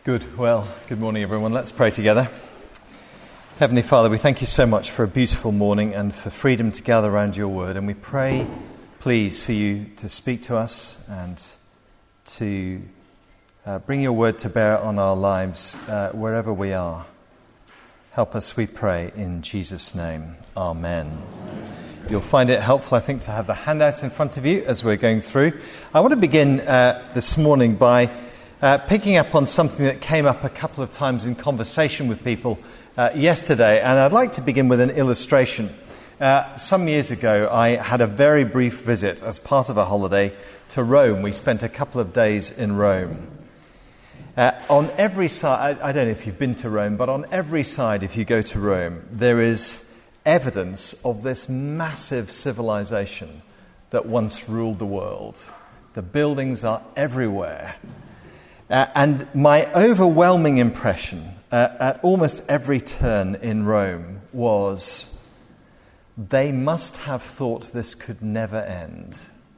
Good. Well, good morning, everyone. Let's pray together. Heavenly Father, we thank you so much for a beautiful morning and for freedom to gather around your word. And we pray, please, for you to speak to us and to bring your word to bear on our lives wherever we are. Help us, we pray, in Jesus' name. Amen. You'll find it helpful, I think, to have the handout in front of you as we're going through. I want to begin this morning by picking up on something that came up a couple of times in conversation with people yesterday, and I'd like to begin with an illustration. Some years ago, I had a very brief visit as part of a holiday to Rome. We spent a couple of days in Rome. On every side, I don't know if you've been to Rome, but on every side, if you go to Rome, there is evidence of this massive civilization that once ruled the world. The buildings are everywhere. And my overwhelming impression at almost every turn in Rome was they must have thought this could never end.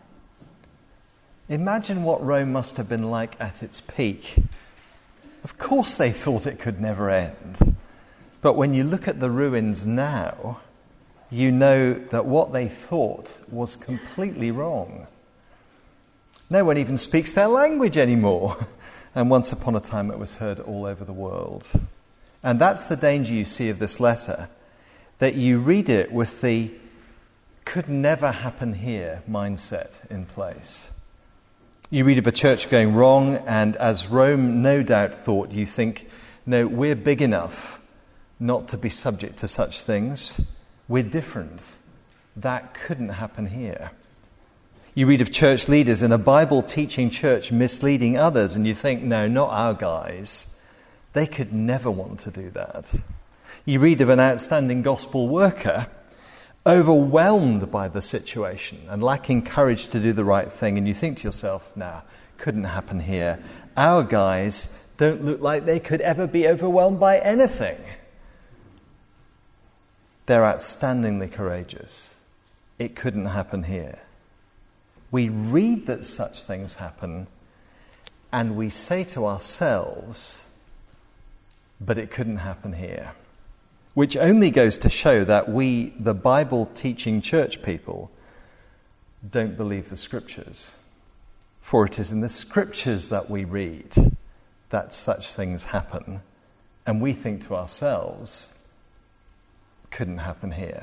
Imagine what Rome must have been like at its peak. Of course they thought it could never end. But when you look at the ruins now, you know that what they thought was completely wrong. No one even speaks their language anymore. And once upon a time it was heard all over the world. And that's the danger you see of this letter, that you read it with the could never happen here mindset in place. You read of a church going wrong, and as Rome no doubt thought, you think, no, we're big enough not to be subject to such things. We're different. That couldn't happen here. You read of church leaders in a Bible-teaching church misleading others, and you think, no, not our guys. They could never want to do that. You read of an outstanding gospel worker overwhelmed by the situation and lacking courage to do the right thing, and you think to yourself, no, couldn't happen here. Our guys don't look like they could ever be overwhelmed by anything. They're outstandingly courageous. It couldn't happen here. We read that such things happen, and we say to ourselves, but it couldn't happen here. Which only goes to show that we, the Bible-teaching church people, don't believe the Scriptures. For it is in the Scriptures that we read that such things happen, and we think to ourselves, couldn't happen here.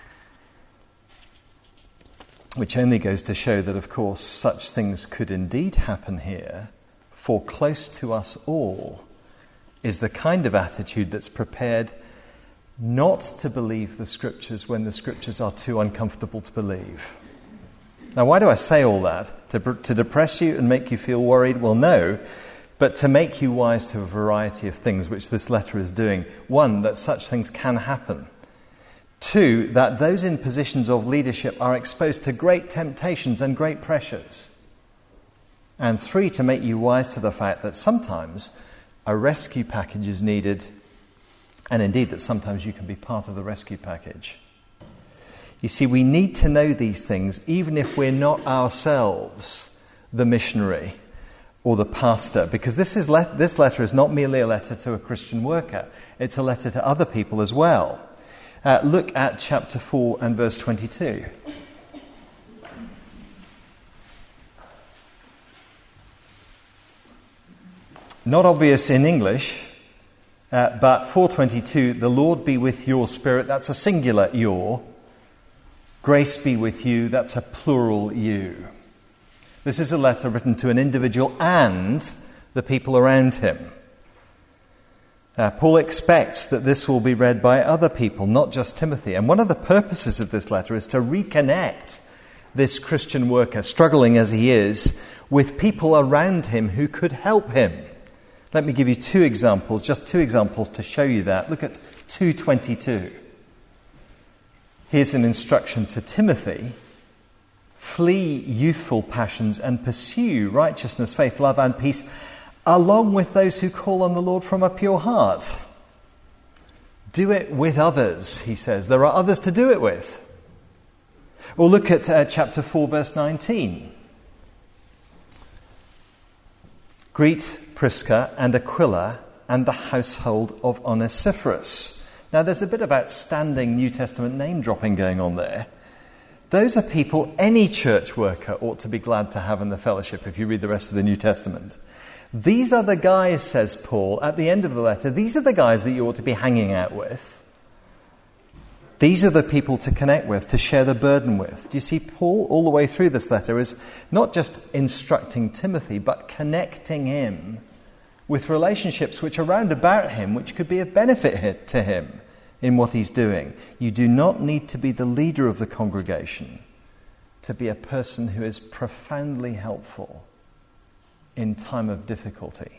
Which only goes to show that, of course, such things could indeed happen here, for close to us all is the kind of attitude that's prepared not to believe the Scriptures when the Scriptures are too uncomfortable to believe. Now, why do I say all that? To depress you and make you feel worried? Well, no, but to make you wise to a variety of things, which this letter is doing. One, that such things can happen. Two, that those in positions of leadership are exposed to great temptations and great pressures. And three, to make you wise to the fact that sometimes a rescue package is needed, and indeed that sometimes you can be part of the rescue package. You see, we need to know these things even if we're not ourselves the missionary or the pastor, because this letter is not merely a letter to a Christian worker, it's a letter to other people as well. Look at chapter 4 and verse 22. Not obvious in English, but 4:22, the Lord be with your spirit, that's a singular your. Grace be with you, that's a plural you. This is a letter written to an individual and the people around him. Paul expects that this will be read by other people, not just Timothy. And one of the purposes of this letter is to reconnect this Christian worker, struggling as he is, with people around him who could help him. Let me give you two examples to show you that. Look at 2:22. Here's an instruction to Timothy. Flee youthful passions and pursue righteousness, faith, love and peace, along with those who call on the Lord from a pure heart. Do it with others, he says. There are others to do it with. Or look at chapter 4, verse 19. Greet Prisca and Aquila and the household of Onesiphorus. Now, there's a bit of outstanding New Testament name-dropping going on there. Those are people any church worker ought to be glad to have in the fellowship if you read the rest of the New Testament. These are the guys, says Paul, at the end of the letter, these are the guys that you ought to be hanging out with. These are the people to connect with, to share the burden with. Do you see, Paul, all the way through this letter, is not just instructing Timothy, but connecting him with relationships which are round about him, which could be of benefit to him in what he's doing. You do not need to be the leader of the congregation to be a person who is profoundly helpful in time of difficulty.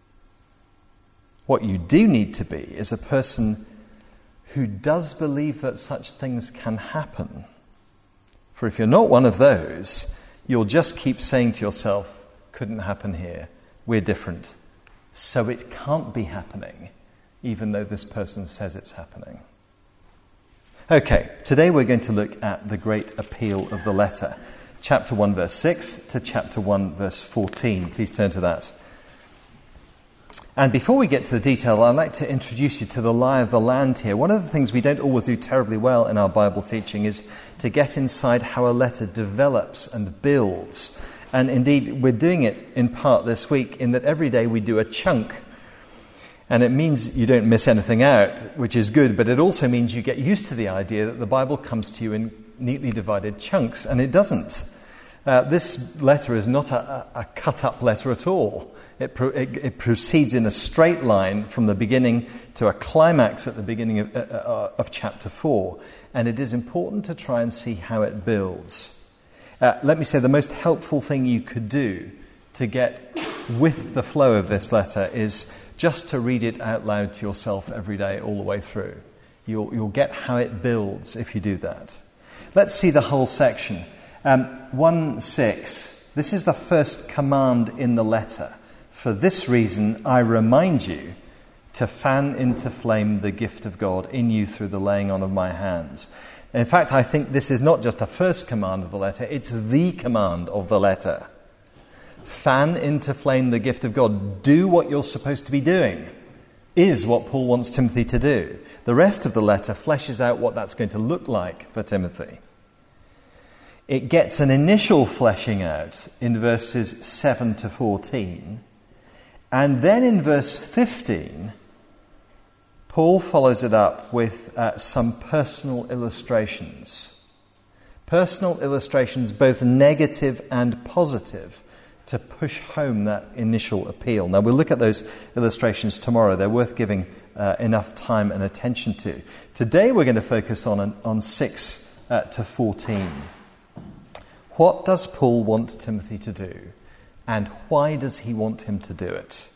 What you do need to be is a person who does believe that such things can happen. For if you're not one of those, you'll just keep saying to yourself, couldn't happen here, we're different, so it can't be happening, even though this person says it's happening. Okay, today we're going to look at the great appeal of the letter. Chapter 1, verse 6 to chapter 1, verse 14. Please turn to that. And before we get to the detail, I'd like to introduce you to the lie of the land here. One of the things we don't always do terribly well in our Bible teaching is to get inside how a letter develops and builds. And indeed, we're doing it in part this week in that every day we do a chunk. And it means you don't miss anything out, which is good, but it also means you get used to the idea that the Bible comes to you in neatly divided chunks, and it doesn't. This letter is not a cut-up letter at all. It proceeds in a straight line from the beginning to a climax at the beginning of chapter 4, and it is important to try and see how it builds. Let me say the most helpful thing you could do to get with the flow of this letter is just to read it out loud to yourself every day all the way through. You'll get how it builds if you do that. Let's see the whole section. 1:6. This is the first command in the letter. For this reason, I remind you to fan into flame the gift of God in you through the laying on of my hands. In fact, I think this is not just the first command of the letter, it's the command of the letter. Fan into flame the gift of God. Do what you're supposed to be doing, is what Paul wants Timothy to do. The rest of the letter fleshes out what that's going to look like for Timothy. It gets an initial fleshing out in verses 7 to 14. And then in verse 15, Paul follows it up with some personal illustrations. Personal illustrations, both negative and positive, to push home that initial appeal. Now, we'll look at those illustrations tomorrow. They're worth giving enough time and attention to. Today we're going to focus on 6 to 14. What does Paul want Timothy to do? And why does he want him to do it?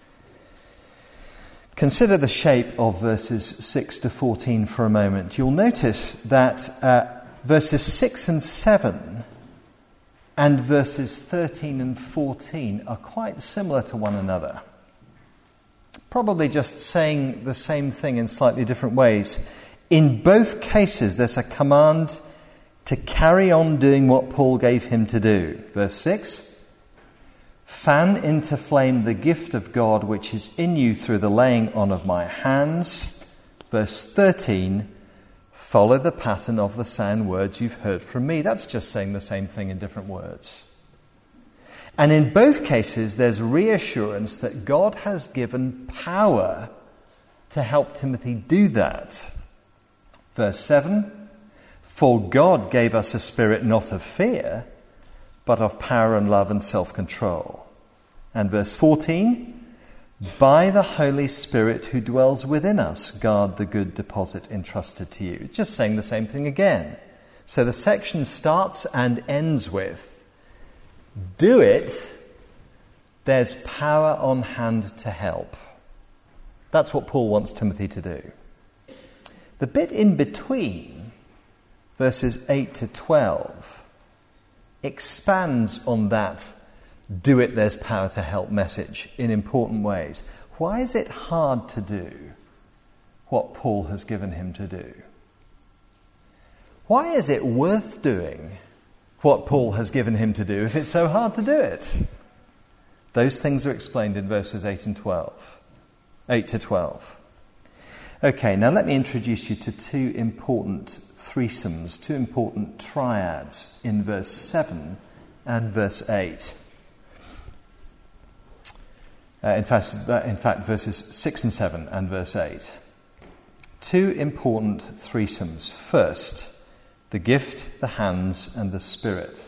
Consider the shape of verses 6 to 14 for a moment. You'll notice that verses 6 and 7 and verses 13 and 14 are quite similar to one another. Probably just saying the same thing in slightly different ways. In both cases, there's a command to carry on doing what Paul gave him to do. Verse 6, fan into flame the gift of God which is in you through the laying on of my hands. Verse 13, follow the pattern of the sound words you've heard from me. That's just saying the same thing in different words. And in both cases, there's reassurance that God has given power to help Timothy do that. Verse 7, for God gave us a spirit not of fear, but of power and love and self-control. And verse 14, by the Holy Spirit who dwells within us, guard the good deposit entrusted to you. It's just saying the same thing again. So the section starts and ends with, do it, there's power on hand to help. That's what Paul wants Timothy to do. The bit in between, verses 8 to 12, expands on that do it, there's power to help message in important ways. Why is it hard to do what Paul has given him to do? Why is it worth doing what Paul has given him to do if it's so hard to do it? Those things are explained in verses 8 to 12. Okay, now let me introduce you to two important threesomes, two important triads in verse 7 and verse 8. In fact, verses 6 and 7 and verse 8. Two important threesomes. First, the gift, the hands, and the Spirit.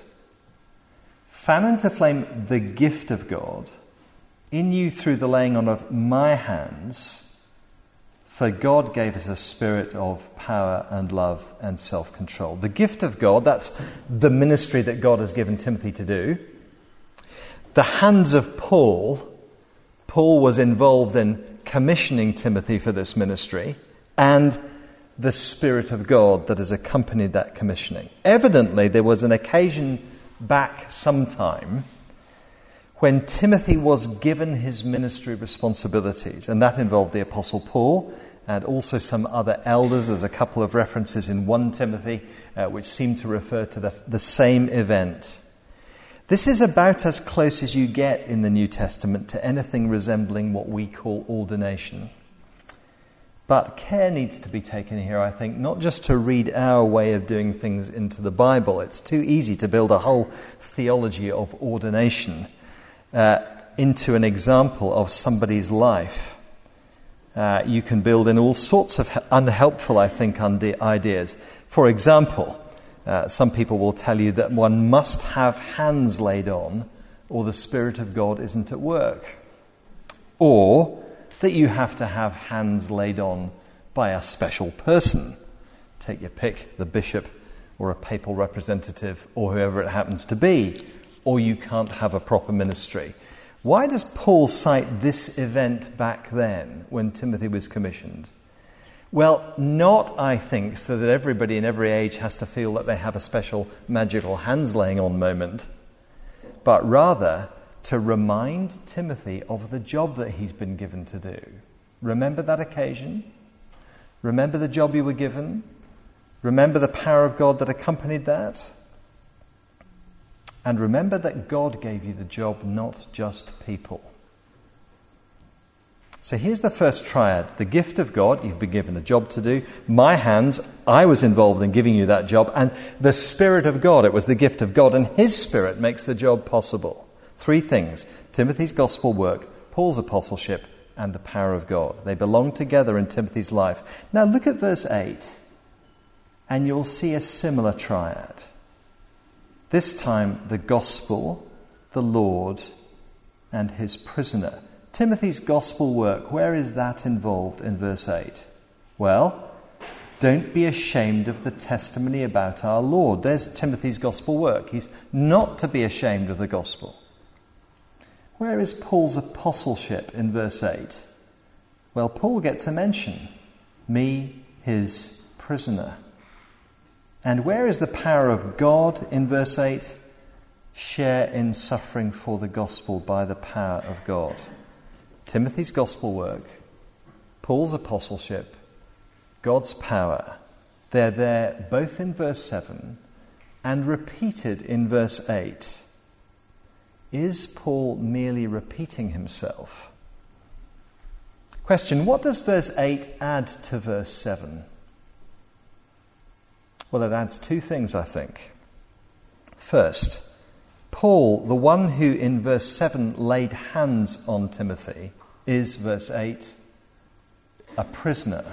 Fan into flame the gift of God in you through the laying on of my hands, for God gave us a spirit of power and love and self-control. The gift of God, that's the ministry that God has given Timothy to do. The hands of Paul was involved in commissioning Timothy for this ministry, and the Spirit of God that has accompanied that commissioning. Evidently, there was an occasion back sometime when Timothy was given his ministry responsibilities, and that involved the Apostle Paul and also some other elders. There's a couple of references in 1 Timothy which seem to refer to the same event. This is about as close as you get in the New Testament to anything resembling what we call ordination. But care needs to be taken here, I think, not just to read our way of doing things into the Bible. It's too easy to build a whole theology of ordination into an example of somebody's life. You can build in all sorts of unhelpful, I think, ideas. For example, some people will tell you that one must have hands laid on or the Spirit of God isn't at work. Or that you have to have hands laid on by a special person. Take your pick, the bishop or a papal representative or whoever it happens to be. Or you can't have a proper ministry. Why does Paul cite this event back then when Timothy was commissioned? Well, not, I think, so that everybody in every age has to feel that they have a special magical hands laying on moment, but rather to remind Timothy of the job that he's been given to do. Remember that occasion? Remember the job you were given? Remember the power of God that accompanied that? And remember that God gave you the job, not just people. So here's the first triad. The gift of God, you've been given a job to do. My hands, I was involved in giving you that job. And the Spirit of God, it was the gift of God, and His Spirit makes the job possible. Three things: Timothy's gospel work, Paul's apostleship, and the power of God. They belong together in Timothy's life. Now look at verse 8, and you'll see a similar triad. This time, the gospel, the Lord, and his prisoner. Timothy's gospel work, where is that involved in verse 8? Well, don't be ashamed of the testimony about our Lord. There's Timothy's gospel work. He's not to be ashamed of the gospel. Where is Paul's apostleship in verse 8? Well, Paul gets a mention. Me, his prisoner. And where is the power of God in verse 8? Share in suffering for the gospel by the power of God. Timothy's gospel work, Paul's apostleship, God's power. They're there both in verse 7 and repeated in verse 8. Is Paul merely repeating himself? Question: what does verse 8 add to verse 7? Well, it adds two things, I think. First, Paul, the one who in verse 7 laid hands on Timothy, is, verse 8, a prisoner.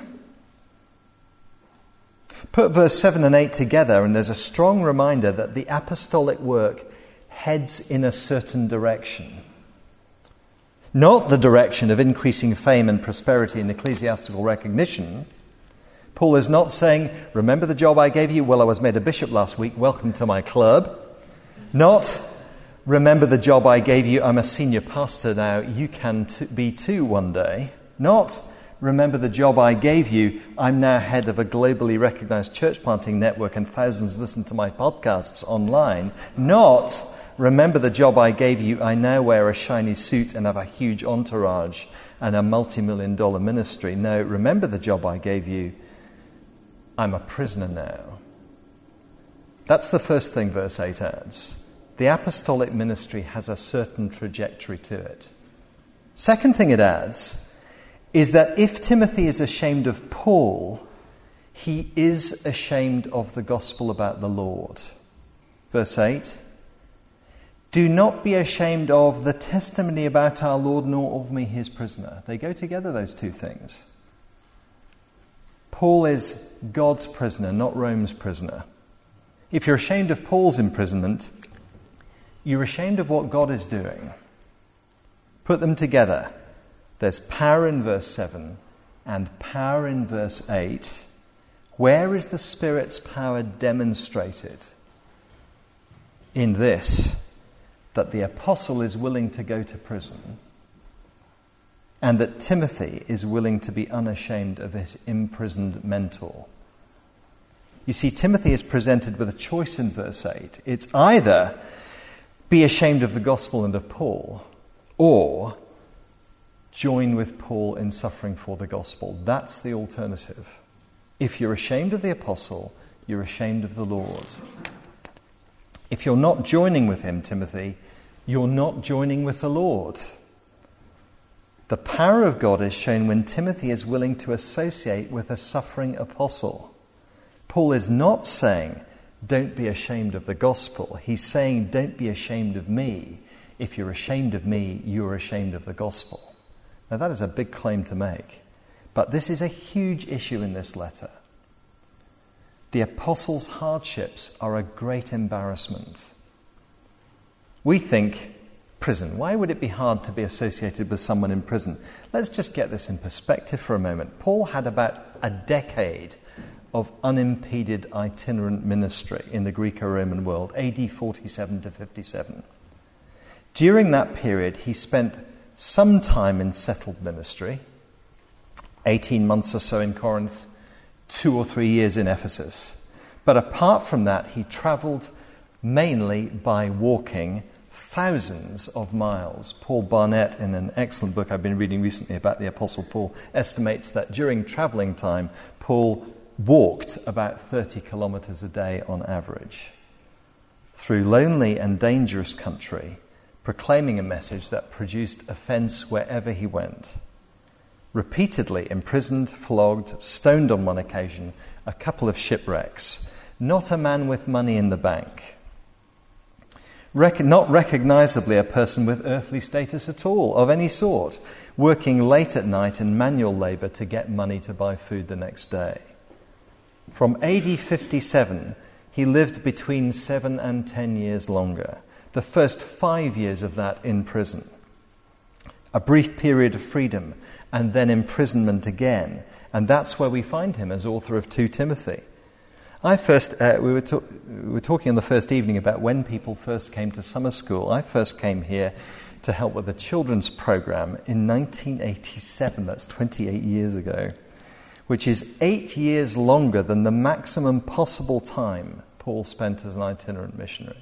Put verse 7 and 8 together and there's a strong reminder that the apostolic work heads in a certain direction. Not the direction of increasing fame and prosperity and ecclesiastical recognition. Paul is not saying, remember the job I gave you? Well, I was made a bishop last week. Welcome to my club. Not, remember the job I gave you? I'm a senior pastor now. You can be too one day. Not, remember the job I gave you? I'm now head of a globally recognized church planting network and thousands listen to my podcasts online. Not, remember the job I gave you? I now wear a shiny suit and have a huge entourage and a multi-million-dollar ministry. No, remember the job I gave you? I'm a prisoner now. That's the first thing verse 8 adds. the apostolic ministry has a certain trajectory to it. Second thing it adds is that if Timothy is ashamed of Paul, he is ashamed of the gospel about the Lord. Verse 8, do not be ashamed of the testimony about our Lord, nor of me, his prisoner. They go together, those two things. Paul is God's prisoner, not Rome's prisoner. If you're ashamed of Paul's imprisonment, you're ashamed of what God is doing. Put them together. There's power in verse 7 and power in verse 8. Where is the Spirit's power demonstrated? In this, that the apostle is willing to go to prison and that Timothy is willing to be unashamed of his imprisoned mentor. You see, Timothy is presented with a choice in verse 8. It's either be ashamed of the gospel and of Paul, or join with Paul in suffering for the gospel. That's the alternative. If you're ashamed of the apostle, you're ashamed of the Lord. If you're not joining with him, Timothy, you're not joining with the Lord. The power of God is shown when Timothy is willing to associate with a suffering apostle. Paul is not saying, don't be ashamed of the gospel. He's saying, don't be ashamed of me. If you're ashamed of me, you're ashamed of the gospel. Now that is a big claim to make. But this is a huge issue in this letter. The apostles' hardships are a great embarrassment. We think, prison. Why would it be hard to be associated with someone in prison? Let's just get this in perspective for a moment. Paul had about a decade of unimpeded itinerant ministry in the Greco-Roman world, AD 47 to 57. During that period, he spent some time in settled ministry, 18 months or so in Corinth, 2 or 3 years in Ephesus. But apart from that, he travelled mainly by walking thousands of miles. Paul Barnett, in an excellent book I've been reading recently about the Apostle Paul, estimates that during travelling time, Paul walked about 30 kilometres a day on average through lonely and dangerous country, proclaiming a message that produced offence wherever he went. Repeatedly imprisoned, flogged, stoned on one occasion, a couple of shipwrecks. Not a man with money in the bank. Not recognisably a person with earthly status at all, of any sort, working late at night in manual labour to get money to buy food the next day. From AD 57, he lived between 7 and 10 years longer. The first 5 years of that in prison. A brief period of freedom, and then imprisonment again. And that's where we find him as author of 2 Timothy. We were talking on the first evening about when people first came to summer school. I first came here to help with a children's program in 1987. That's 28 years ago, which is 8 years longer than the maximum possible time Paul spent as an itinerant missionary.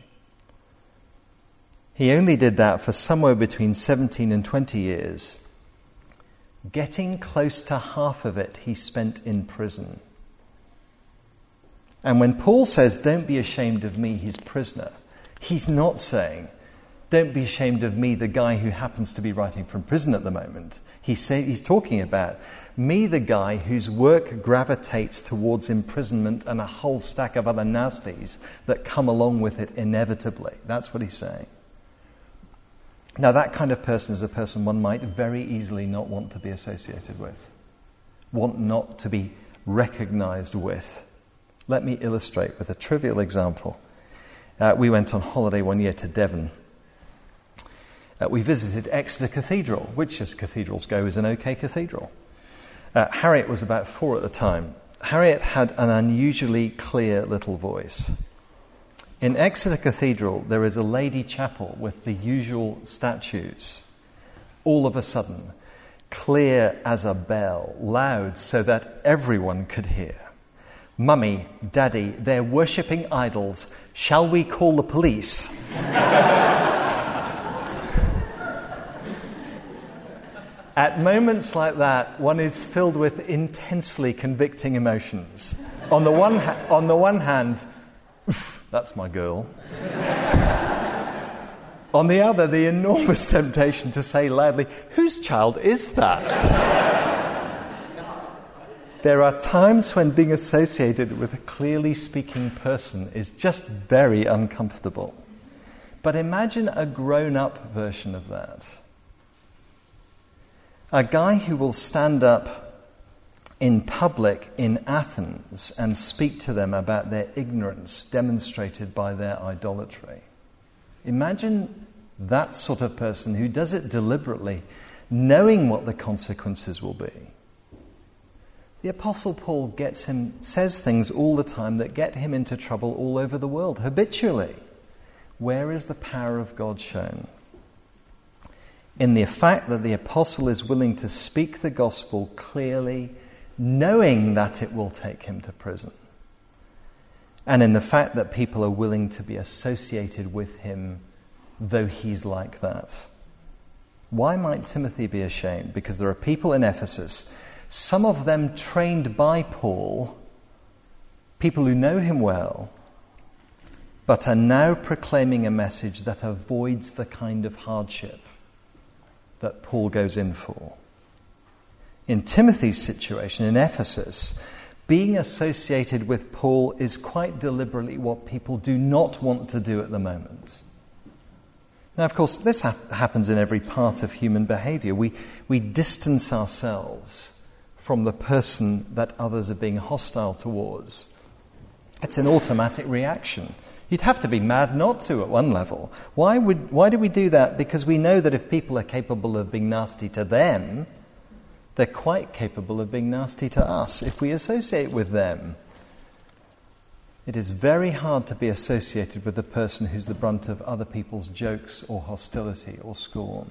He only did that for somewhere between 17 and 20 years. Getting close to half of it he spent in prison. And when Paul says, don't be ashamed of me, his prisoner, he's not saying, don't be ashamed of me, the guy who happens to be writing from prison at the moment. He's talking about me, the guy whose work gravitates towards imprisonment and a whole stack of other nasties that come along with it inevitably. That's what he's saying. Now, that kind of person is a person one might very easily not want to be associated with, want not to be recognized with. Let me illustrate with a trivial example. We went on holiday one year to Devon. We visited Exeter Cathedral, which, as cathedrals go, is an okay cathedral. Harriet was about 4 at the time. Harriet had an unusually clear little voice. In Exeter Cathedral, there is a lady chapel with the usual statues. All of a sudden, clear as a bell, loud so that everyone could hear. Mummy, Daddy, they're worshipping idols. Shall we call the police? At moments like that, one is filled with intensely convicting emotions. On the one hand, that's my girl. On the other, the enormous temptation to say loudly, whose child is that? There are times when being associated with a clearly speaking person is just very uncomfortable. But imagine a grown-up version of that. A guy who will stand up in public in Athens and speak to them about their ignorance demonstrated by their idolatry. Imagine that sort of person who does it deliberately, knowing what the consequences will be. The Apostle Paul says things all the time that get him into trouble all over the world, habitually. Where is the power of God shown? In the fact that the apostle is willing to speak the gospel clearly, knowing that it will take him to prison. And in the fact that people are willing to be associated with him, though he's like that. Why might Timothy be ashamed? Because there are people in Ephesus, some of them trained by Paul, people who know him well, but are now proclaiming a message that avoids the kind of hardship that Paul goes in for. In Timothy's situation in Ephesus, being associated with Paul is quite deliberately what people do not want to do at the moment. Now, of course, this happens in every part of human behavior. We distance ourselves from the person that others are being hostile towards. It's an automatic reaction. You'd have to be mad not to at one level. Why do we do that? Because we know that if people are capable of being nasty to them, they're quite capable of being nasty to us if we associate with them. It is very hard to be associated with a person who's the brunt of other people's jokes or hostility or scorn.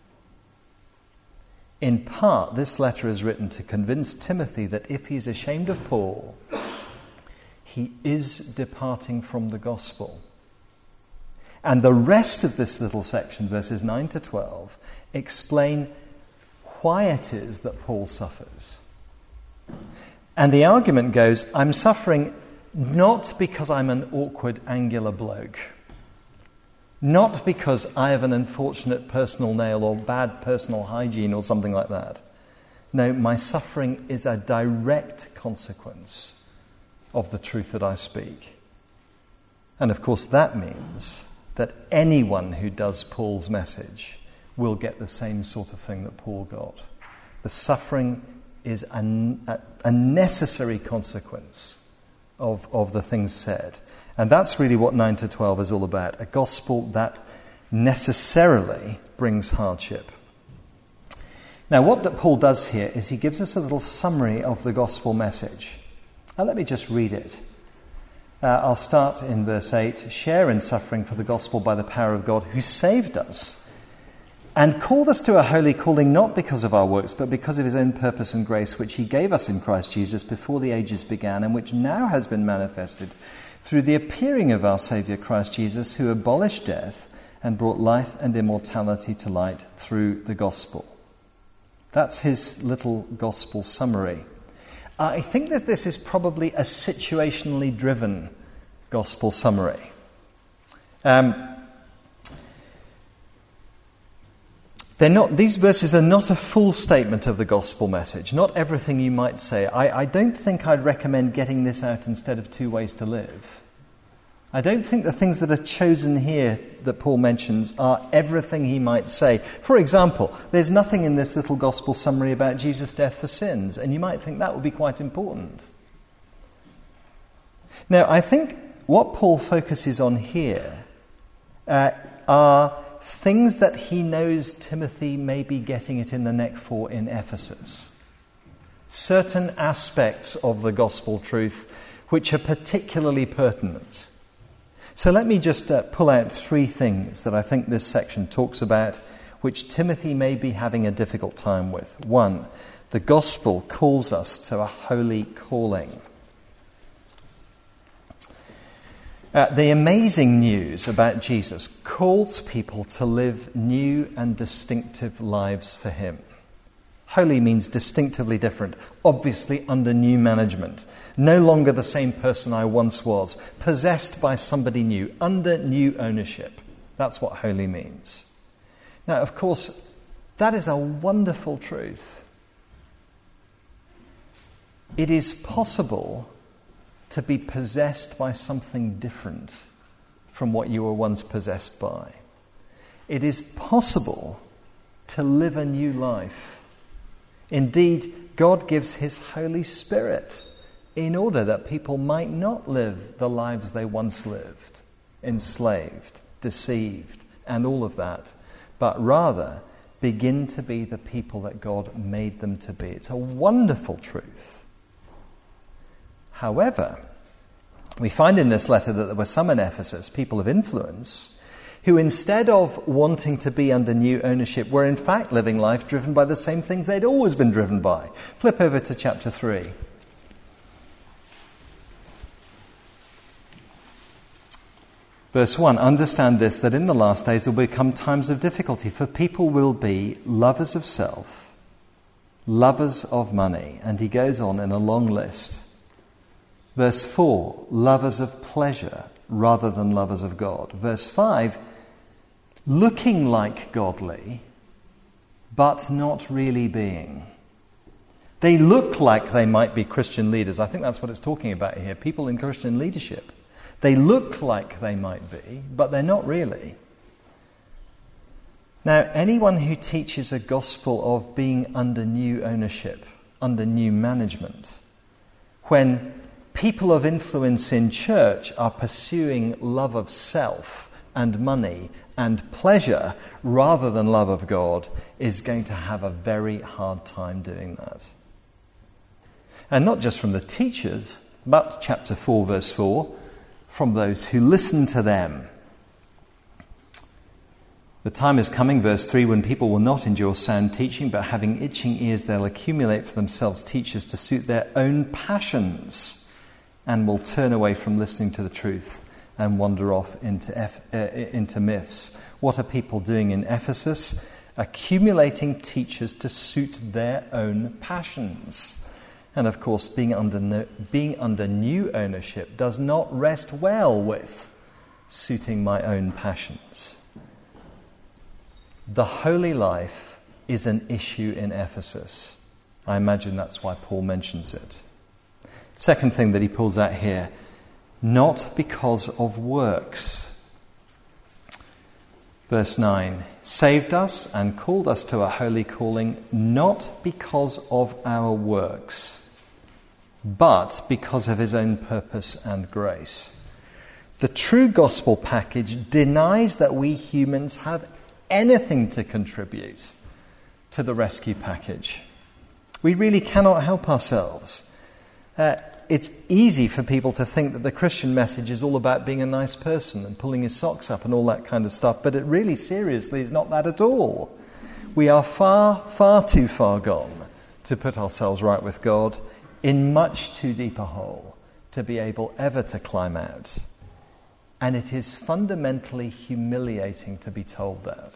In part, this letter is written to convince Timothy that if he's ashamed of Paul, he is departing from the gospel. And the rest of this little section, verses 9 to 12, explain why it is that Paul suffers. And the argument goes, I'm suffering not because I'm an awkward, angular bloke. Not because I have an unfortunate personal nail or bad personal hygiene or something like that. No, my suffering is a direct consequence of the truth that I speak. And of course that means that anyone who does Paul's message will get the same sort of thing that Paul got. The suffering is a necessary consequence of the things said. And that's really what 9 to 12 is all about, a gospel that necessarily brings hardship. Now, what that Paul does here is he gives us a little summary of the gospel message. Now, let me just read it. I'll start in verse 8. Share in suffering for the gospel by the power of God who saved us and called us to a holy calling, not because of our works, but because of his own purpose and grace, which he gave us in Christ Jesus before the ages began, and which now has been manifested through the appearing of our Saviour Christ Jesus, who abolished death and brought life and immortality to light through the gospel. That's his little gospel summary. I think that this is probably a situationally driven gospel summary. These verses are not a full statement of the gospel message, not everything you might say. I don't think I'd recommend getting this out instead of 2 ways to live. I don't think the things that are chosen here that Paul mentions are everything he might say. For example, there's nothing in this little gospel summary about Jesus' death for sins, and you might think that would be quite important. Now, I think what Paul focuses on here are things that he knows Timothy may be getting it in the neck for in Ephesus. Certain aspects of the gospel truth which are particularly pertinent. So let me just pull out 3 things that I think this section talks about, which Timothy may be having a difficult time with. 1, the gospel calls us to a holy calling. The amazing news about Jesus calls people to live new and distinctive lives for him. Holy means distinctively different, obviously under new management. No longer the same person I once was, possessed by somebody new, under new ownership. That's what holy means. Now, of course, that is a wonderful truth. It is possible to be possessed by something different from what you were once possessed by. It is possible to live a new life. Indeed, God gives his Holy Spirit in order that people might not live the lives they once lived, enslaved, deceived, and all of that, but rather begin to be the people that God made them to be. It's a wonderful truth. However, we find in this letter that there were some in Ephesus, people of influence, who instead of wanting to be under new ownership were in fact living life driven by the same things they'd always been driven by. Flip over to chapter 3. Verse 1, understand this, that in the last days there will come times of difficulty, for people will be lovers of self, lovers of money. And he goes on in a long list. Verse 4, lovers of pleasure rather than lovers of God. Verse 5, looking like godly, but not really being. They look like they might be Christian leaders. I think that's what it's talking about here. People in Christian leadership. They look like they might be, but they're not really. Now, anyone who teaches a gospel of being under new ownership, under new management, when people of influence in church are pursuing love of self and money and pleasure rather than love of God, is going to have a very hard time doing that. And not just from the teachers, but chapter 4, verse 4, from those who listen to them. The time is coming, verse 3, when people will not endure sound teaching, but having itching ears, they'll accumulate for themselves teachers to suit their own passions, and will turn away from listening to the truth and wander off into myths. What are people doing in Ephesus? Accumulating teachers to suit their own passions. And of course, being under new ownership does not rest well with suiting my own passions. The holy life is an issue in Ephesus. I imagine that's why Paul mentions it. Second thing that he pulls out here, not because of works. Verse 9, saved us and called us to a holy calling, not because of our works, but because of his own purpose and grace. The true gospel package denies that we humans have anything to contribute to the rescue package. We really cannot help ourselves. It's easy for people to think that the Christian message is all about being a nice person and pulling his socks up and all that kind of stuff, but it really seriously is not that at all. We are far, far too far gone to put ourselves right with God, in much too deep a hole to be able ever to climb out. And it is fundamentally humiliating to be told that.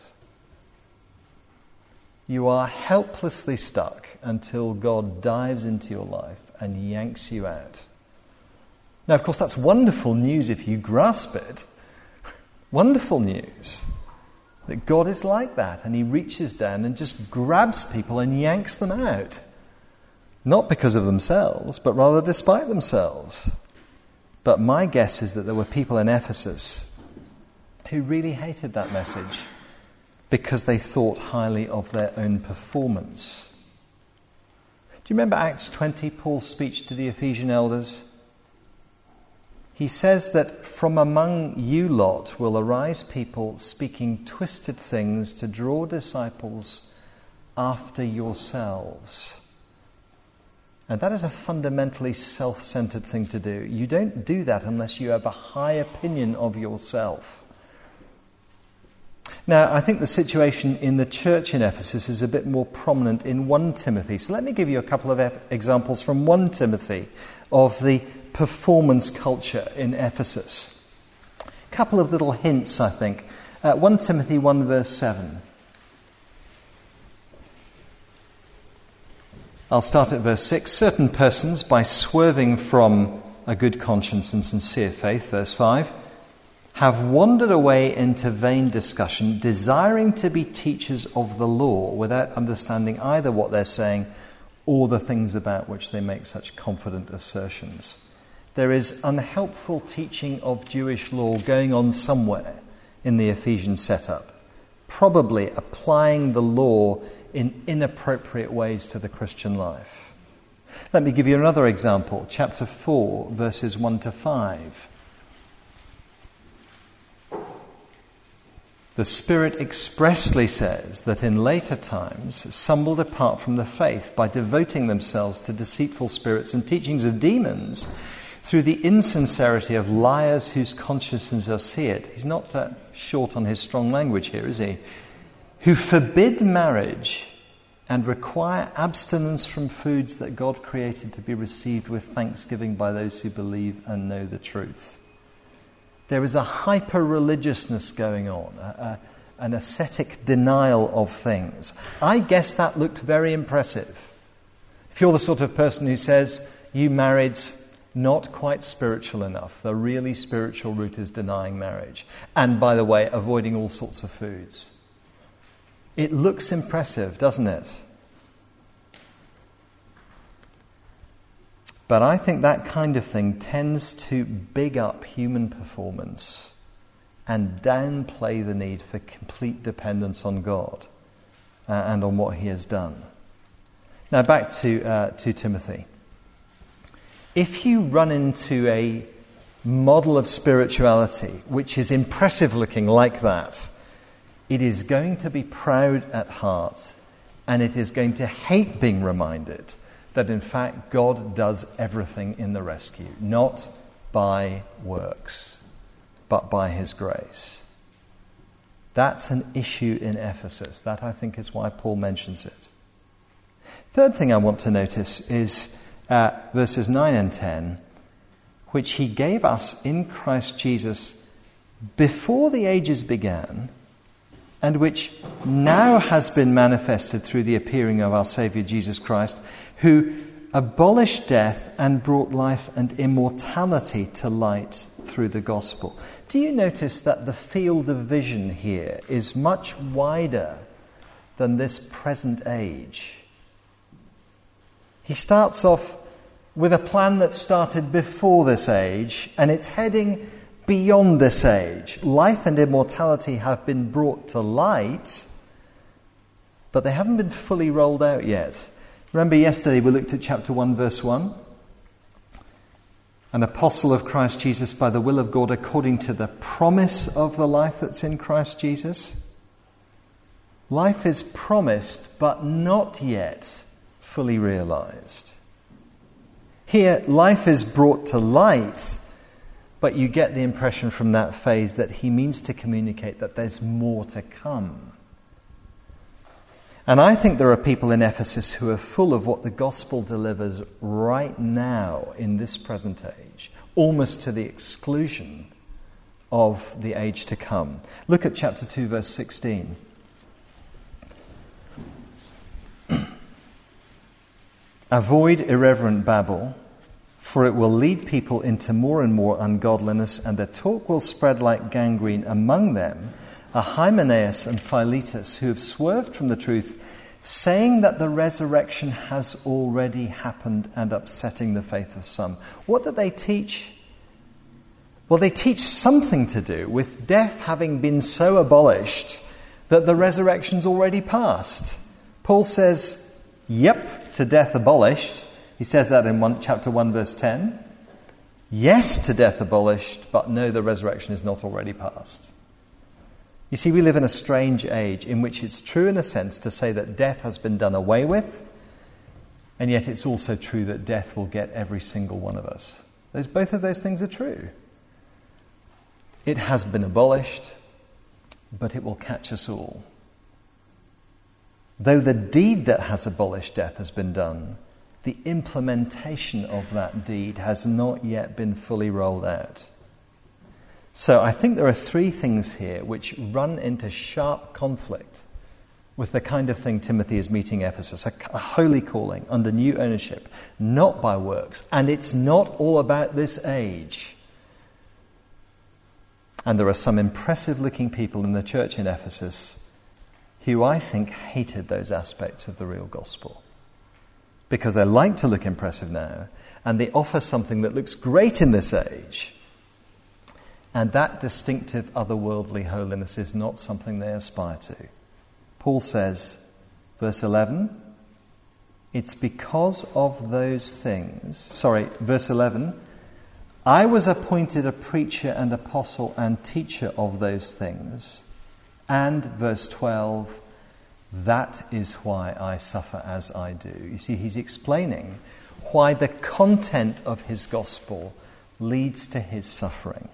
You are helplessly stuck until God dives into your life and yanks you out. Now, of course, that's wonderful news if you grasp it. Wonderful news. That God is like that, and he reaches down and just grabs people and yanks them out. Not because of themselves, but rather despite themselves. But my guess is that there were people in Ephesus who really hated that message because they thought highly of their own performance. Do you remember Acts 20, Paul's speech to the Ephesian elders? He says that from among you lot will arise people speaking twisted things to draw disciples after yourselves. And that is a fundamentally self-centered thing to do. You don't do that unless you have a high opinion of yourself. Now, I think the situation in the church in Ephesus is a bit more prominent in 1 Timothy. So let me give you a couple of examples from 1 Timothy of the performance culture in Ephesus. A couple of little hints, I think. 1 Timothy 1 verse 7. I'll start at verse 6. Certain persons, by swerving from a good conscience and sincere faith, verse 5, have wandered away into vain discussion, desiring to be teachers of the law without understanding either what they're saying or the things about which they make such confident assertions. There is unhelpful teaching of Jewish law going on somewhere in the Ephesian setup, probably applying the law in inappropriate ways to the Christian life. Let me give you another example, chapter 4, verses 1 to 5. The Spirit expressly says that in later times some will depart from the faith by devoting themselves to deceitful spirits and teachings of demons through the insincerity of liars whose consciences are seared. He's not short on his strong language here, is he? Who forbid marriage and require abstinence from foods that God created to be received with thanksgiving by those who believe and know the truth. There is a hyper-religiousness going on, an ascetic denial of things. I guess that looked very impressive. If you're the sort of person who says, you married's not quite spiritual enough, the really spiritual route is denying marriage. And by the way, avoiding all sorts of foods. It looks impressive, doesn't it? But I think that kind of thing tends to big up human performance and downplay the need for complete dependence on God and on what he has done. Now back to Timothy. If you run into a model of spirituality which is impressive looking like that, it is going to be proud at heart and it is going to hate being reminded that in fact God does everything in the rescue, not by works, but by his grace. That's an issue in Ephesus. That, I think, is why Paul mentions it. Third thing I want to notice is verses 9 and 10, which he gave us in Christ Jesus before the ages began, and which now has been manifested through the appearing of our Saviour Jesus Christ, who abolished death and brought life and immortality to light through the gospel. Do you notice that the field of vision here is much wider than this present age? He starts off with a plan that started before this age, and it's heading beyond this age. Life and immortality have been brought to light, but they haven't been fully rolled out yet. Remember yesterday we looked at chapter 1, verse 1? An apostle of Christ Jesus by the will of God according to the promise of the life that's in Christ Jesus. Life is promised, but not yet fully realized. Here, life is brought to light, but you get the impression from that phase that he means to communicate that there's more to come. And I think there are people in Ephesus who are full of what the gospel delivers right now in this present age, almost to the exclusion of the age to come. Look at chapter 2, verse 16. Avoid irreverent babble, for it will lead people into more and more ungodliness, and their talk will spread like gangrene. Among them are Hymenaeus and Philetus, who have swerved from the truth, saying that the resurrection has already happened, and upsetting the faith of some. What do they teach? Well, they teach something to do with death having been so abolished that the resurrection's already passed. Paul says, yep, to death abolished. He says that in chapter 1, verse 10. Yes, to death abolished, but no, the resurrection is not already past. You see, we live in a strange age in which it's true in a sense to say that death has been done away with, and yet it's also true that death will get every single one of us. Both of those things are true. It has been abolished, but it will catch us all. Though the deed that has abolished death has been done, the implementation of that deed has not yet been fully rolled out. So I think there are three things here which run into sharp conflict with the kind of thing Timothy is meeting Ephesus, a holy calling under new ownership, not by works, and it's not all about this age. And there are some impressive-looking people in the church in Ephesus who I think hated those aspects of the real gospel. Because they like to look impressive now, and they offer something that looks great in this age. And that distinctive otherworldly holiness is not something they aspire to. Paul says, verse 11, it's because of those things. Verse 11, I was appointed a preacher and apostle and teacher of those things. And verse 12, that is why I suffer as I do. You see, he's explaining why the content of his gospel leads to his suffering.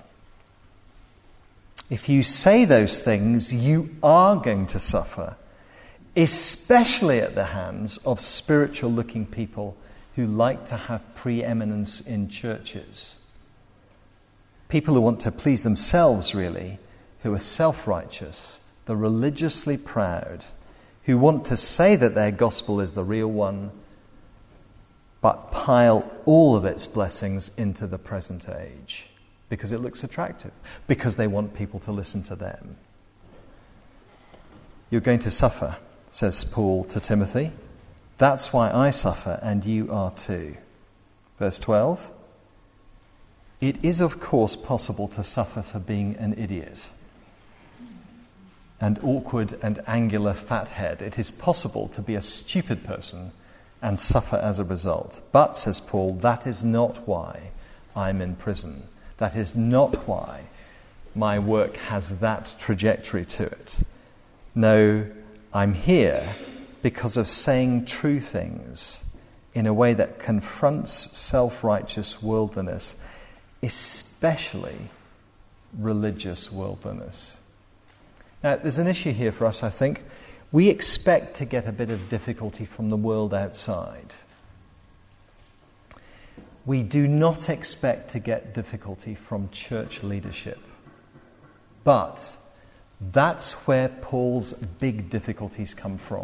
If you say those things, you are going to suffer, especially at the hands of spiritual-looking people who like to have preeminence in churches. People who want to please themselves, really, who are self-righteous, the religiously proud, who want to say that their gospel is the real one, but pile all of its blessings into the present age because it looks attractive, because they want people to listen to them. You're going to suffer, says Paul to Timothy. That's why I suffer, and you are too. Verse 12. It is, of course, possible to suffer for being an idiot, an awkward and angular fathead. It is possible to be a stupid person and suffer as a result. But, says Paul, that is not why I'm in prison. That is not why my work has that trajectory to it. No, I'm here because of saying true things in a way that confronts self-righteous worldliness, especially religious worldliness. Now, there's an issue here for us, I think. We expect to get a bit of difficulty from the world outside. We do not expect to get difficulty from church leadership. But that's where Paul's big difficulties come from.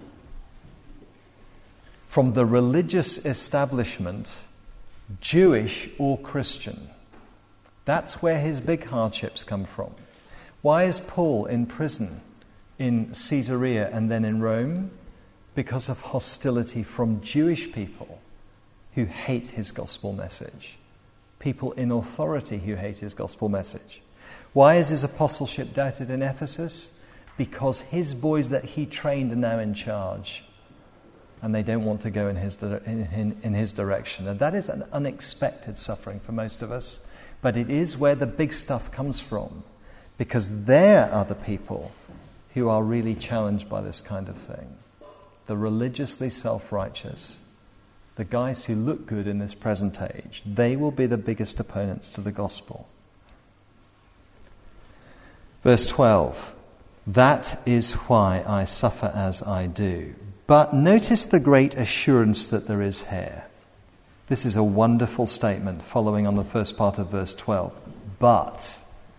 From the religious establishment, Jewish or Christian. That's where his big hardships come from. Why is Paul in prison in Caesarea and then in Rome? Because of hostility from Jewish people who hate his gospel message. People in authority who hate his gospel message. Why is his apostleship doubted in Ephesus? Because his boys that he trained are now in charge, and they don't want to go in his direction. And that is an unexpected suffering for most of us, but it is where the big stuff comes from, because there are the people who are really challenged by this kind of thing. The religiously self-righteous, the guys who look good in this present age, they will be the biggest opponents to the gospel. Verse 12, that is why I suffer as I do. But notice the great assurance that there is here. This is a wonderful statement following on the first part of verse 12. But,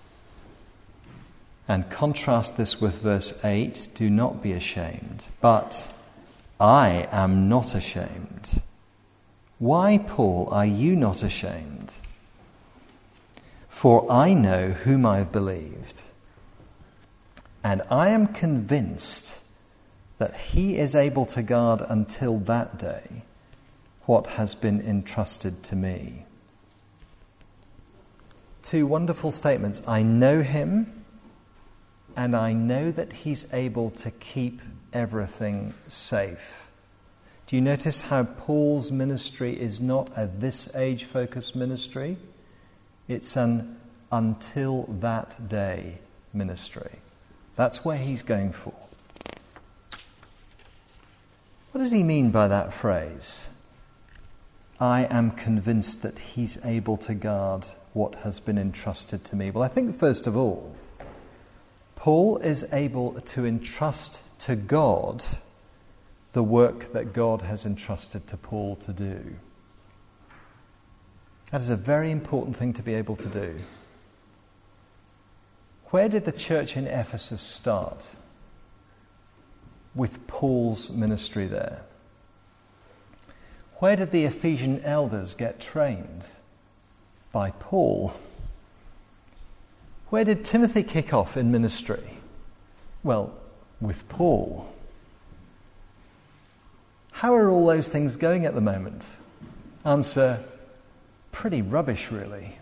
and contrast this with verse 8, do not be ashamed. But I am not ashamed. Why, Paul, are you not ashamed? For I know whom I have believed, and I am convinced that he is able to guard until that day what has been entrusted to me. Two wonderful statements. I know him, and I know that he's able to keep everything safe. Do you notice how Paul's ministry is not a this age focused ministry? It's an until that day ministry. That's where he's going for. What does he mean by that phrase? I am convinced that he's able to guard what has been entrusted to me. Well, I think first of all, Paul is able to entrust to God the work that God has entrusted to Paul to do. That is a very important thing to be able to do. Where did the church in Ephesus start? With Paul's ministry there. Where did the Ephesian elders get trained? By Paul. Where did Timothy kick off in ministry? Well, with Paul. How are all those things going at the moment? Answer, pretty rubbish, really.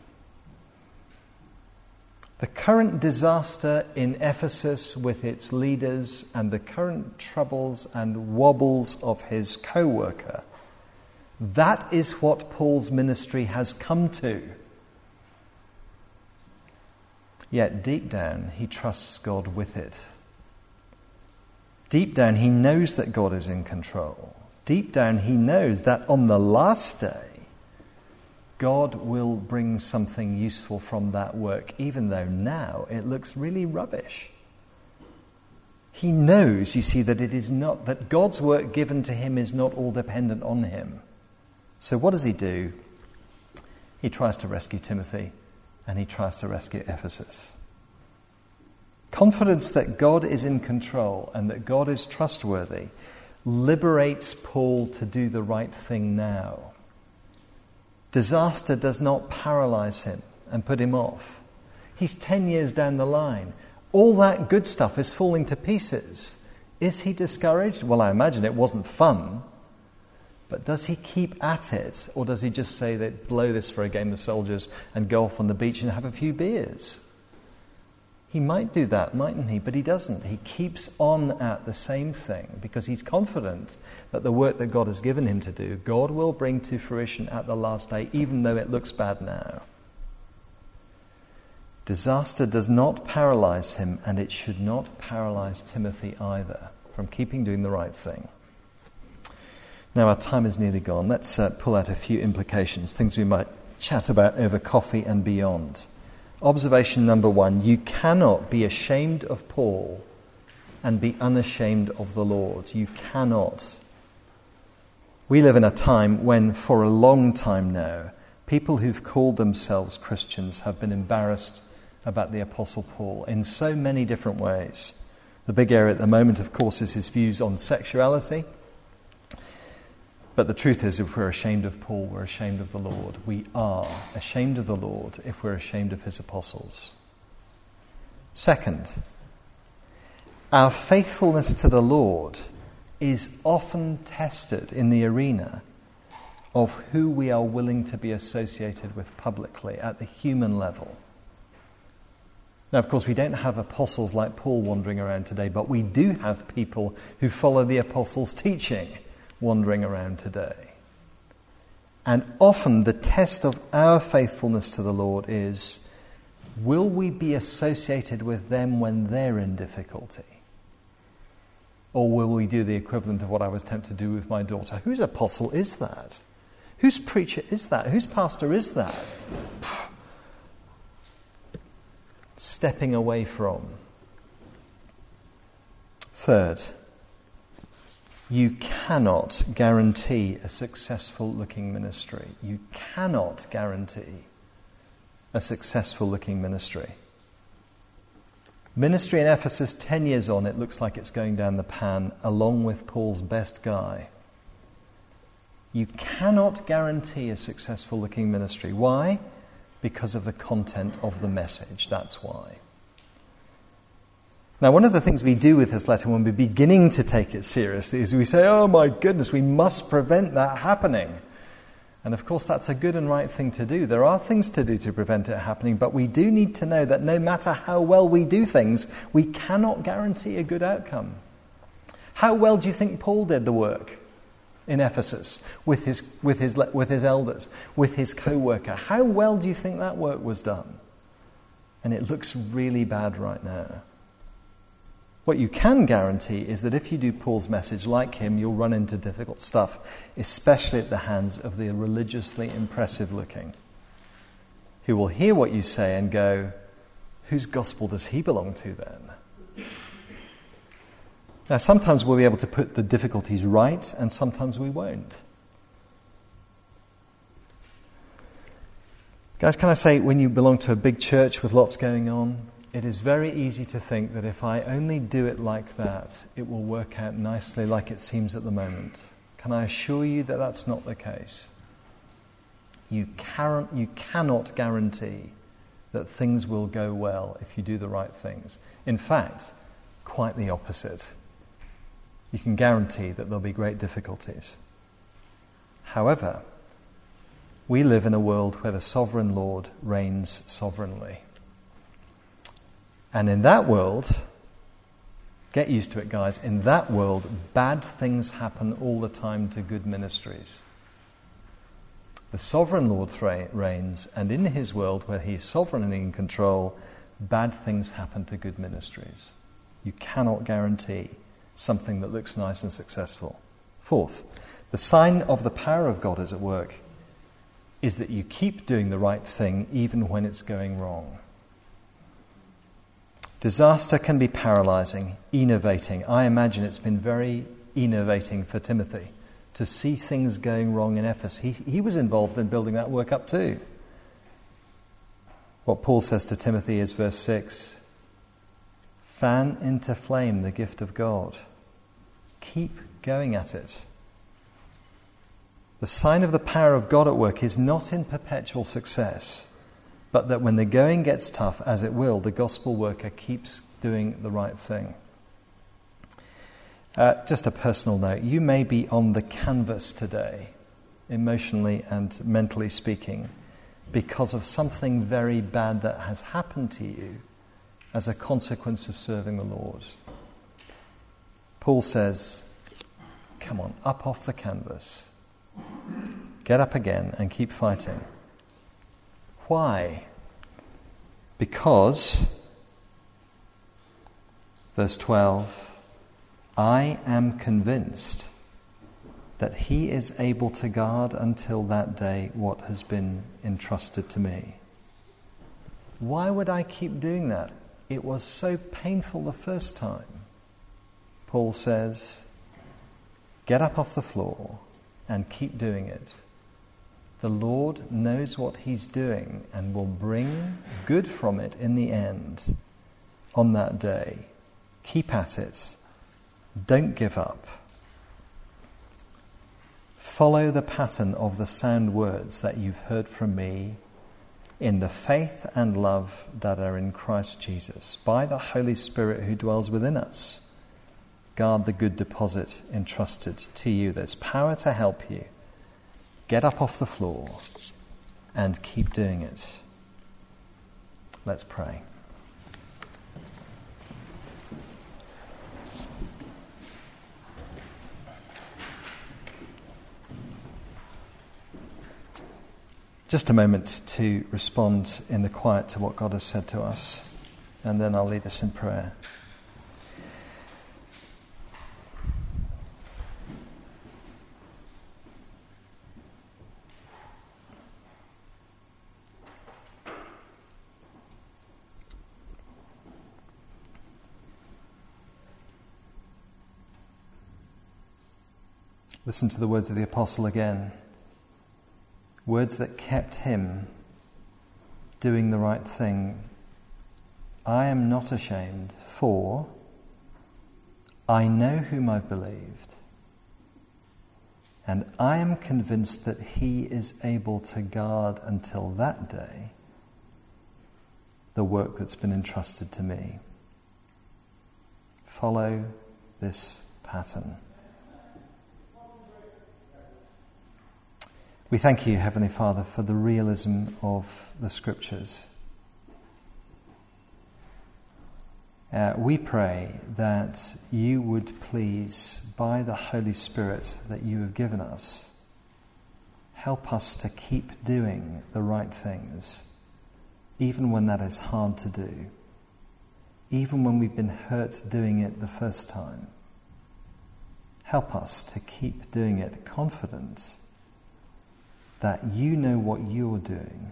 The current disaster in Ephesus with its leaders and the current troubles and wobbles of his co-worker, that is what Paul's ministry has come to. Yet deep down, he trusts God with it. Deep down, he knows that God is in control. Deep down, he knows that on the last day, God will bring something useful from that work, even though now it looks really rubbish. He knows, you see, that it is not, that God's work given to him is not all dependent on him. So what does he do? He tries to rescue Timothy, and he tries to rescue Ephesus. Confidence that God is in control and that God is trustworthy liberates Paul to do the right thing now. Disaster does not paralyze him and put him off. He's 10 years down the line. All that good stuff is falling to pieces. Is he discouraged? Well, I imagine it wasn't fun. But does he keep at it? Or does he just say that blow this for a game of soldiers and go off on the beach and have a few beers? He might do that, mightn't he? But he doesn't. He keeps on at the same thing because he's confident that the work that God has given him to do, God will bring to fruition at the last day, even though it looks bad now. Disaster does not paralyze him, and it should not paralyze Timothy either from keeping doing the right thing. Now our time is nearly gone. Let's pull out a few implications, things we might chat about over coffee and beyond. Observation number 1, you cannot be ashamed of Paul and be unashamed of the Lord. You cannot. We live in a time when, for a long time now, people who've called themselves Christians have been embarrassed about the Apostle Paul in so many different ways. The big area at the moment, of course, is his views on sexuality. But the truth is, if we're ashamed of Paul, we're ashamed of the Lord. We are ashamed of the Lord if we're ashamed of his apostles. Second, our faithfulness to the Lord is often tested in the arena of who we are willing to be associated with publicly at the human level. Now, of course, we don't have apostles like Paul wandering around today, but we do have people who follow the apostles' teaching wandering around today. And often the test of our faithfulness to the Lord is, will we be associated with them when they're in difficulty? Or will we do the equivalent of what I was tempted to do with my daughter? Whose apostle is that? Whose preacher is that? Whose pastor is that? Stepping away from. Third, you cannot guarantee a successful looking ministry. You cannot guarantee a successful looking ministry. Ministry in Ephesus, 10 years on, it looks like it's going down the pan, along with Paul's best guy. You cannot guarantee a successful looking ministry. Why? Because of the content of the message. That's why. Now, one of the things we do with this letter when we're beginning to take it seriously is we say, oh my goodness, we must prevent that happening. And of course, that's a good and right thing to do. There are things to do to prevent it happening, but we do need to know that no matter how well we do things, we cannot guarantee a good outcome. How well do you think Paul did the work in Ephesus with his elders, with his co-worker? How well do you think that work was done? And it looks really bad right now. What you can guarantee is that if you do Paul's message like him, you'll run into difficult stuff, especially at the hands of the religiously impressive looking, who will hear what you say and go, whose gospel does he belong to then? Now, sometimes we'll be able to put the difficulties right, and sometimes we won't. Guys, can I say, when you belong to a big church with lots going on, it is very easy to think that if I only do it like that, it will work out nicely like it seems at the moment. Can I assure you that that's not the case? You cannot guarantee that things will go well if you do the right things. In fact, quite the opposite. You can guarantee that there'll be great difficulties. However, we live in a world where the sovereign Lord reigns sovereignly. And in that world, get used to it, guys, in that world, bad things happen all the time to good ministries. The sovereign Lord reigns, and in his world, where he is sovereignly in control, bad things happen to good ministries. You cannot guarantee something that looks nice and successful. Fourth, the sign of the power of God is at work is that you keep doing the right thing even when it's going wrong. Disaster can be paralyzing, enervating. I imagine it's been very enervating for Timothy to see things going wrong in Ephesus. He was involved in building that work up too. What Paul says to Timothy is verse 6, fan into flame the gift of God. Keep going at it. The sign of the power of God at work is not in perpetual success, but that when the going gets tough, as it will, the gospel worker keeps doing the right thing. Just a personal note, you may be on the canvas today, emotionally and mentally speaking, because of something very bad that has happened to you as a consequence of serving the Lord. Paul says, come on, up off the canvas. Get up again and keep fighting. Why? Because, verse 12, I am convinced that he is able to guard until that day what has been entrusted to me. Why would I keep doing that? It was so painful the first time. Paul says, get up off the floor and keep doing it. The Lord knows what he's doing and will bring good from it in the end on that day. Keep at it. Don't give up. Follow the pattern of the sound words that you've heard from me in the faith and love that are in Christ Jesus, by the Holy Spirit who dwells within us. Guard the good deposit entrusted to you. There's power to help you. Get up off the floor and keep doing it. Let's pray. Just a moment to respond in the quiet to what God has said to us, and then I'll lead us in prayer. Listen to the words of the apostle again. Words that kept him doing the right thing. I am not ashamed, for I know whom I've believed, and I am convinced that he is able to guard until that day the work that's been entrusted to me. Follow this pattern. We thank you, Heavenly Father, for the realism of the Scriptures. We pray that you would please, by the Holy Spirit that you have given us, help us to keep doing the right things, even when that is hard to do, even when we've been hurt doing it the first time. Help us to keep doing it confident that you know what you're doing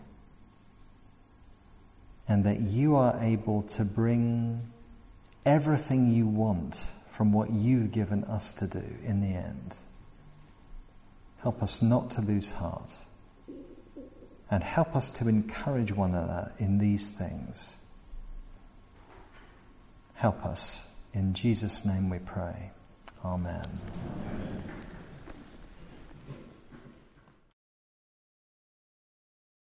and that you are able to bring everything you want from what you've given us to do in the end. Help us not to lose heart, and help us to encourage one another in these things. Help us. In Jesus' name we pray. Amen.